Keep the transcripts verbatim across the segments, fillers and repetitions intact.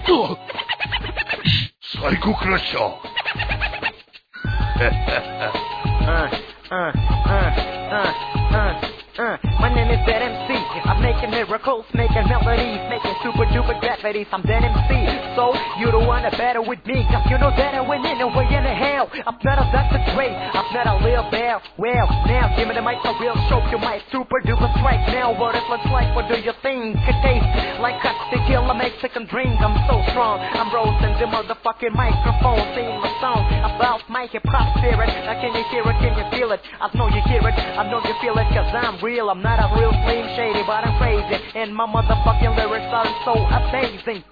Psycho Crusher. uh, uh, uh, uh, uh. Uh, my name is Dead M C. I'm making miracles, making melodies, making super duper gravities. I'm Dead M C. So you don't wanna battle with me, cause you know that I went in away in the hell. I'm not a Doctor Dre, I'm not a Lil Bell. Well, now give me the mic, I will show you my super duper strike. Now what it looks like, what do you think? It tastes like cut to kill a Mexican drink. I'm so strong, I'm roasting the motherfucking microphone, singing my song about my hip hop spirit. Now can you hear it, can you feel it? I know you hear it, I know you feel it, cause I'm real. I'm not a real Slim Shady, but I'm crazy, and my motherfucking lyrics are so amazing.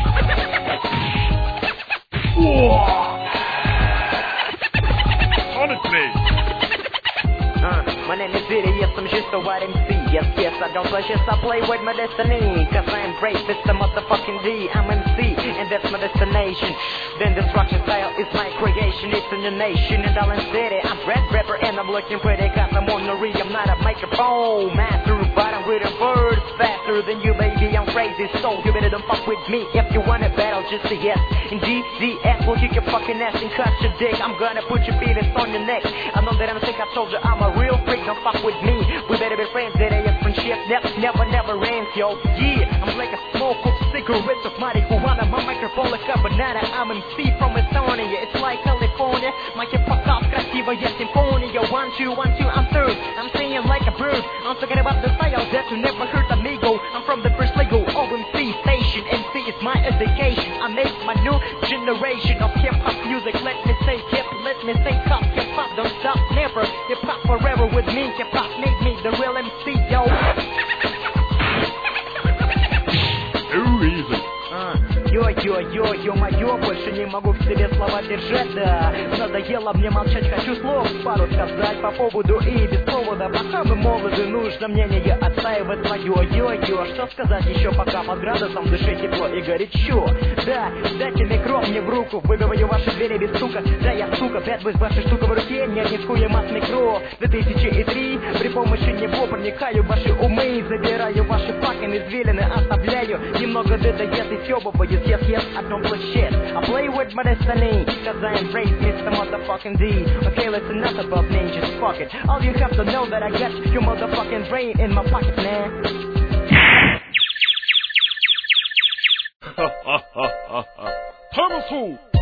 Honestly. Uh, my name is Diddy, yes, I'm just a white M C. Yes, yes, I don't play shit, I play with my destiny. Cause I am great, it's the motherfucking D. I'm M C, and that's my destination. Then destruction style is my creation. It's in the nation, and Allen City. I'm red rapper, and I'm looking pretty cause I'm on the ring. I'm not a microphone master, but I'm reading words faster than you, baby. I'm crazy, so you better don't fuck with me. If you wanna battle, just say yes. And G D S will kick your fucking ass and cut your dick. I'm gonna put your feelings on your neck. I know that I'm sick, I told you I'm a real freak, don't fuck with me. We better be friends, that ain't friendship, never, never, never ends, yo. Yeah, I'm like a smoke of cigarettes of marijuana. My microphone like a banana. I'm M C from Estonia, it's like California. My hip hop top красивая симфония. One, two, one, two, I'm third. I'm singing like a bird. I'm talking about the style that you never heard, amigo. I'm from the first Lego O M C station. M C is my education. I make my new generation of hip hop music. Let me say hip, let me say hop. Hip hop don't stop, never. Hip hop forever with me. Hip hop made me the real M C, yo. Too easy. Ё-ё-ё, ё-моё, больше не могу в себе слова держать, да. Надоело мне молчать, хочу слов пару сказать по поводу и без повода. Пока вы молоды, нужно мнение отстаивать мое. Ё-ё, что сказать еще, пока под градусом в душе тепло и горячо. Да, дайте микро мне в руку, выбиваю ваши двери без стука. Да, я сука, бэд с вашей штукой в руке, не рискую мат микро. две тысячи три, при помощи него проникаю в ваши умы, забираю ваши факин извилины, оставляю немного дедоед и съебываюсь. Yes, yes, I don't play shit. I play with my destiny, cause I embrace Mister Motherfucking D. Okay, listen, not about me, just fuck it. All you have to know that I got your motherfucking brain in my pocket, man. Ha ha ha ha ha. Thomas Who?